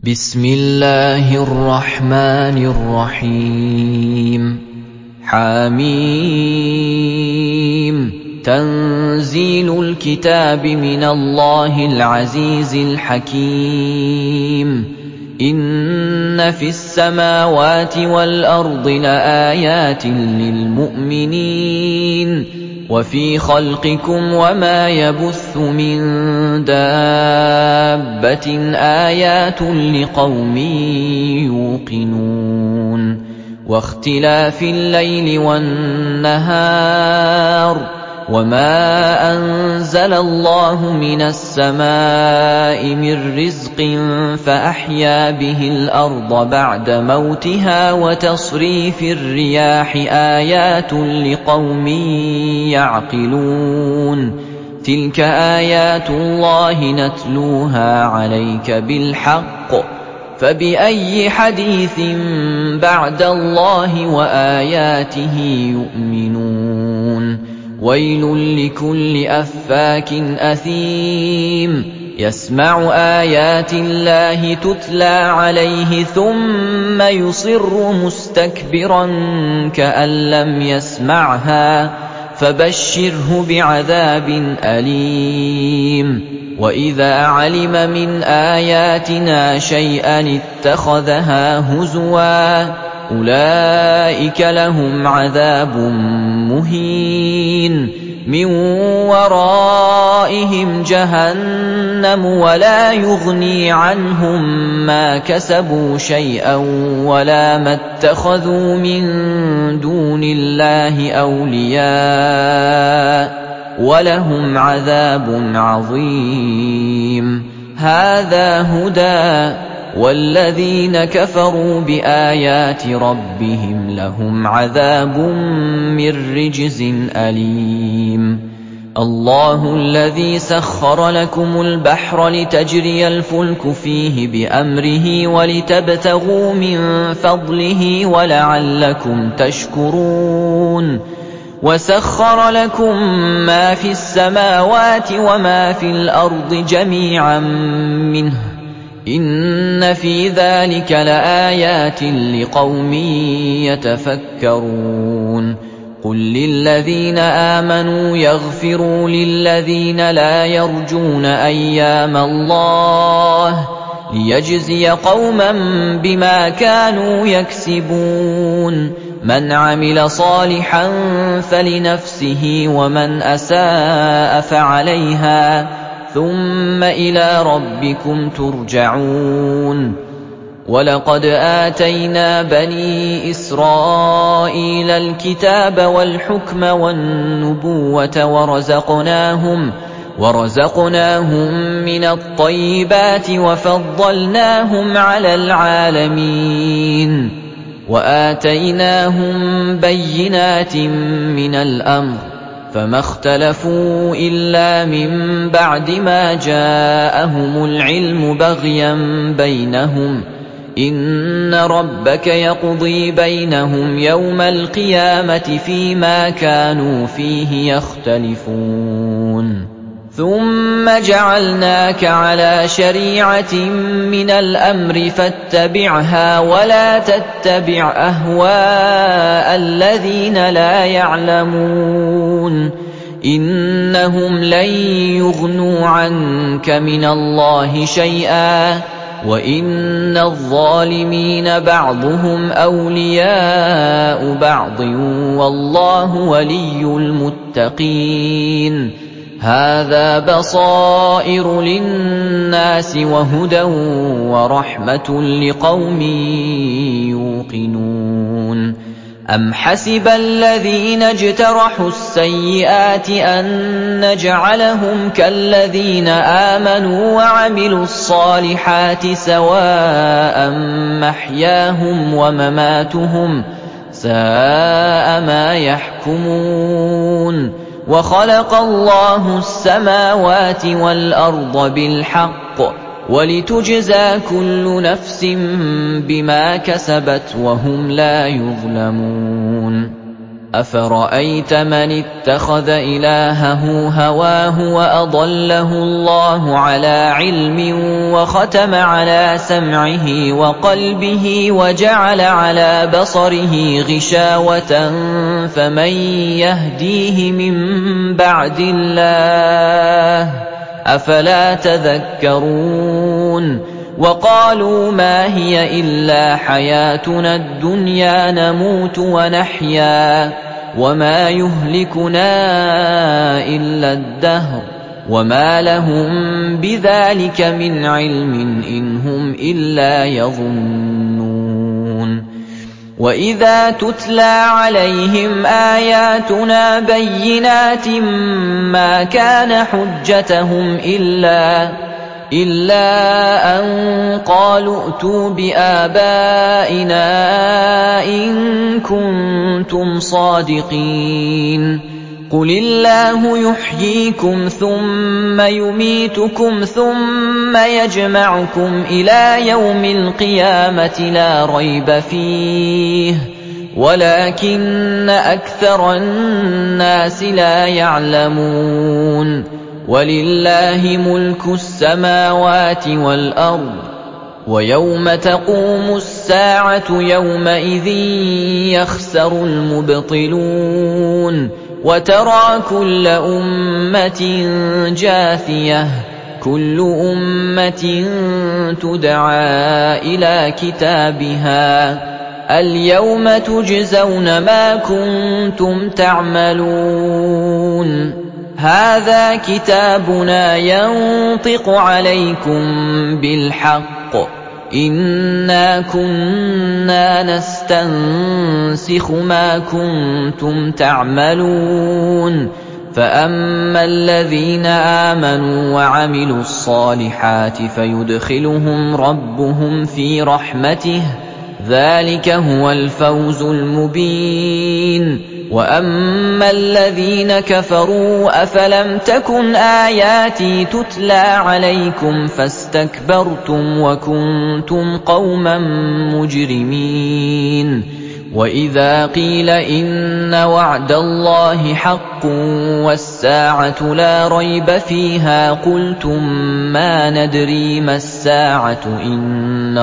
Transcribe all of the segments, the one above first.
بسم الله الرحمن الرحيم حميم تنزيل الكتاب من الله العزيز الحكيم إن في السماوات والأرض لآيات للمؤمنين وفي خلقكم وما يبث من دابة آيات لقوم يوقنون واختلاف الليل والنهار وما أنزل الله من السماء من رزق فأحيا به الأرض بعد موتها وتصريف الرياح آيات لقوم يعقلون تلك آيات الله نتلوها عليك بالحق فبأي حديث بعد الله وآياته يؤمنون ويل لكل أفاك أثيم يسمع آيات الله تتلى عليه ثم يصر مستكبرا كأن لم يسمعها فبشره بعذاب أليم وإذا علم من آياتنا شيئا اتخذها هزوا أولئك لهم عذاب مهين من ورائهم جهنم ولا يغني عنهم ما كسبوا شيئا ولا ما اتخذوا من دون الله أولياء ولهم عذاب عظيم هذا هدى والذين كفروا بآيات ربهم لهم عذاب من رجز أليم الله الذي سخر لكم البحر لتجري الفلك فيه بأمره ولتبتغوا من فضله ولعلكم تشكرون وسخر لكم ما في السماوات وما في الأرض جميعا منه إن في ذلك لآيات لقوم يتفكرون قل للذين آمنوا يغفروا للذين لا يرجون أيام الله ليجزي قوما بما كانوا يكسبون من عمل صالحا فلنفسه ومن أساء فعليها ثم إلى ربكم ترجعون ولقد آتينا بني إسرائيل الكتاب والحكم والنبوة ورزقناهم من الطيبات وفضلناهم على العالمين وآتيناهم بينات من الأمر فما اختلفوا إلا من بعد ما جاءهم العلم بغيا بينهم إن ربك يقضي بينهم يوم القيامة فيما كانوا فيه يختلفون ثم جعلناك على شريعة من الأمر فاتبعها ولا تتبع أهواء الذين لا يعلمون إنهم لن يغنوا عنك من الله شيئا وإن الظالمين بعضهم أولياء بعض والله ولي المتقين هذا بصائر للناس وهدى ورحمة لقوم يوقنون أم حسب الذين اجترحوا السيئات أن نجعلهم كالذين آمنوا وعملوا الصالحات سواء محياهم ومماتهم ساء ما يحكمون وخلق الله السماوات والأرض بالحق ولتجزى كل نفس بما كسبت وهم لا يظلمون أَفَرَأَيْتَ مَنِ اتَّخَذَ إِلَٰهَهُ هَوَاهُ وَأَضَلَّهُ اللَّهُ عَلَىٰ عِلْمٍ وَخَتَمَ عَلَىٰ سَمْعِهِ وَقَلْبِهِ وَجَعَلَ عَلَىٰ بَصَرِهِ غِشَاوَةً فَمَن يَهْدِيهِ مِن بَعْدِ اللَّهِ ۚ أَفَلَا تَذَكَّرُونَ وَقَالُوا مَا هِيَ إِلَّا حَيَاتُنَا الدُّنْيَا نَمُوتُ وَنَحْيَا وَمَا يُهْلِكُنَا إِلَّا الدَّهْرُ وَمَا لَهُم بِذَٰلِكَ مِنْ عِلْمٍ إِنْ هُمْ إِلَّا يَظُنُّونَ وَإِذَا تُتْلَىٰ عَلَيْهِمْ آيَاتُنَا بَيِّنَاتٍ مَّا كَانَ حُجَّتَهُمْ إِلَّا أَن قَالُوا ائْتُوا بِآبَائِنَا إِن كُنتُمْ صَادِقِينَ قُلِ اللَّهُ يُحْيِيكُمْ ثُمَّ يُمِيتُكُمْ ثُمَّ يَجْمَعُكُمْ إِلَىٰ يَوْمِ الْقِيَامَةِ لَا رَيْبَ فِيهِ وَلَٰكِنَّ أَكْثَرَ النَّاسِ لَا يَعْلَمُونَ وَلِلَّهِ مُلْكُ السَّمَاوَاتِ وَالْأَرْضِ ۚ وَيَوْمَ تَقُومُ السَّاعَةُ يَوْمَئِذٍ يَخْسَرُ الْمُبْطِلُونَ وَتَرَىٰ كُلَّ أُمَّةٍ جَاثِيَةً كُلُّ أُمَّةٍ تُدْعَىٰ إِلَىٰ كِتَابِهَا الْيَوْمَ تُجْزَوْنَ مَا كُنتُمْ تَعْمَلُونَ هَٰذَا كِتَابُنَا يَنطِقُ عَلَيْكُم بِالْحَقِّ ۚ إِنَّا كُنَّا نَسْتَنسِخُ مَا كُنتُمْ تَعْمَلُونَ فَأَمَّا الَّذِينَ آمَنُوا وَعَمِلُوا الصَّالِحَاتِ فَيُدْخِلُهُمْ رَبُّهُمْ فِي رَحْمَتِهِ ۚ ذَٰلِكَ هُوَ الْفَوْزُ الْمُبِينُ وَأَمَّا الَّذِينَ كَفَرُوا أَفَلَمْ تَكُنْ آيَاتِي تُتْلَىٰ عَلَيْكُمْ فَاسْتَكْبَرْتُمْ وَكُنتُمْ قَوْمًا مُّجْرِمِينَ وَإِذَا قِيلَ إِنَّ وَعْدَ اللَّهِ حَقٌّ وَالسَّاعَةُ لَا رَيْبَ فِيهَا قُلْتُم مَّا نَدْرِي مَا السَّاعَةُ إِن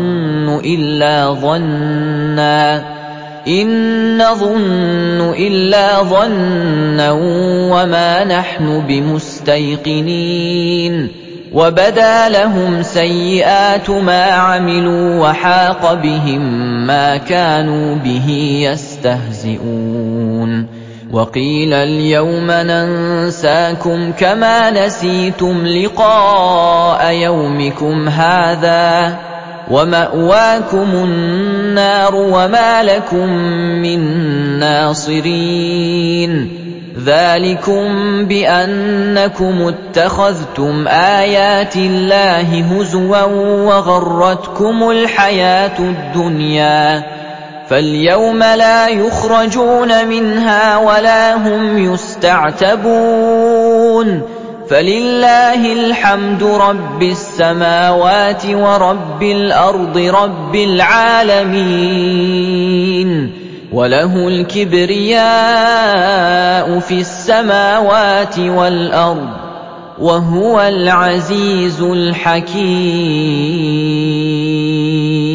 نَّظُنُّ إِلَّا ظَنًّا وَمَا نَحْنُ بِمُسْتَيْقِنِينَ وَبَدَا لَهُمْ سَيِّئَاتُ مَا عَمِلُوا وَحَاقَ بِهِم مَّا كَانُوا بِهِ يَسْتَهْزِئُونَ وَقِيلَ الْيَوْمَ نَنسَاكُمْ كَمَا نَسِيتُمْ لِقَاءَ يَوْمِكُمْ هَٰذَا وَمَأْوَاكُمُ النَّارُ وَمَا لَكُم مِّن نَّاصِرِينَ ذَٰلِكُم بِأَنَّكُمُ اتَّخَذْتُمْ آيَاتِ اللَّهِ هُزُوًا وَغَرَّتْكُمُ الْحَيَاةُ الدُّنْيَا فَالْيَوْمَ لَا يُخْرَجُونَ مِنْهَا وَلَا هُمْ يُسْتَعْتَبُونَ فَلِلَّهِ الْحَمْدُ رَبِّ السَّمَاوَاتِ وَرَبِّ الْأَرْضِ رَبِّ الْعَالَمِينَ وَلَهُ الْكِبْرِيَاءُ فِي السَّمَاوَاتِ وَالْأَرْضِ وَهُوَ الْعَزِيزُ الْحَكِيمُ